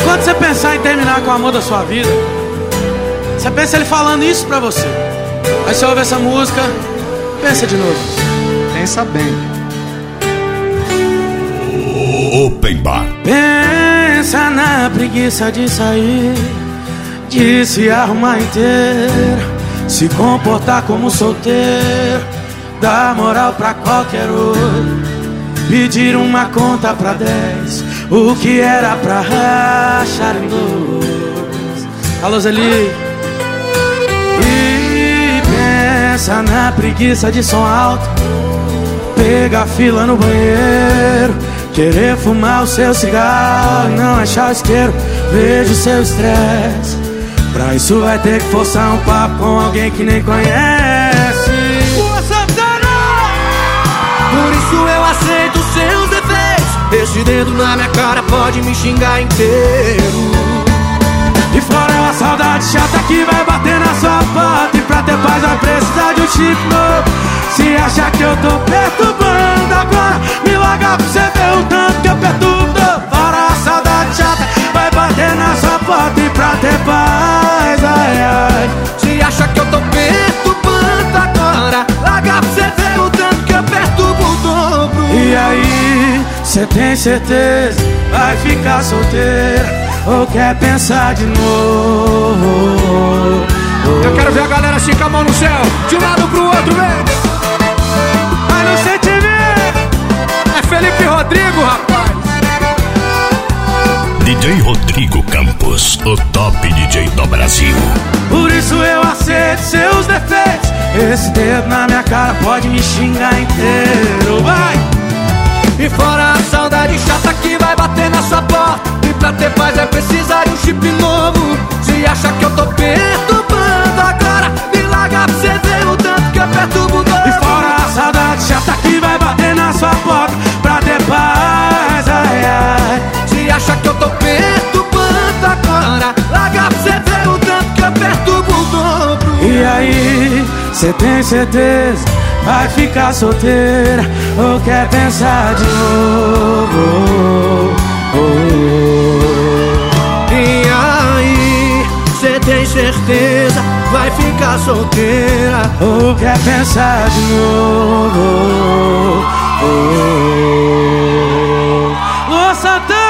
Quando você pensar em terminar com o amor da sua vida, você pensa ele falando isso pra você. Aí você ouve essa música, pensa de novo. Pensa bem. Open Bar. Pensa na preguiça de sair, de se arrumar inteiro, se comportar como solteiro, dar moral pra qualquer outro, pedir uma conta pra 10, o que era pra rachar em 2. Alô, Zeli. E pensa na preguiça de som alto, pegar fila no banheiro, querer fumar o seu cigarro e não achar o isqueiro. Vejo seu estresse, pra isso vai ter que forçar um papo com alguém que nem conhece. Boa, Santana! Por isso eu aceito seus defeitos. Esse dedo na minha cara pode me xingar inteiro. E fora uma saudade chata que vai bater na sua porta, e pra ter paz vai precisar de um chip novo. Se achar que eu tô perturbando agora, me larga pra você ver o tanto que eu perturbo. Fora a saudade chata vai bater na sua porta, e pra ter paz, ai, ai. Se acha que eu tô perturbando agora, larga pra você ver o tanto que eu perturbo o dobro. E aí, cê tem certeza, vai ficar solteira ou quer pensar de novo? Eu quero ver a galera esticar a mão no céu, de um lado pro outro, vem. Vai no sentimento. É Felipe Rodrigo, rapaz. DJ Rodrigo Campos, o top DJ do Brasil. Por isso eu aceito seus defeitos. Esse dedo na minha cara pode me xingar inteiro. Vai! E fora a saudade chata que vai bater na sua porta, e pra ter paz vai precisar de um chip novo. Se acha que eu tô perturbando agora, me larga pra você ver o tanto que eu perturbo o dobro. E fora a saudade chata que vai bater na sua porta, pra ter paz, ai, ai. Se acha que eu tô perturbando agora, larga pra você ver o tanto que eu perturbo o dobro. E aí, cê tem certeza, vai ficar solteira ou quer pensar de novo? E aí, cê tem certeza, vai ficar solteira ou quer pensar de novo? Luan Santana!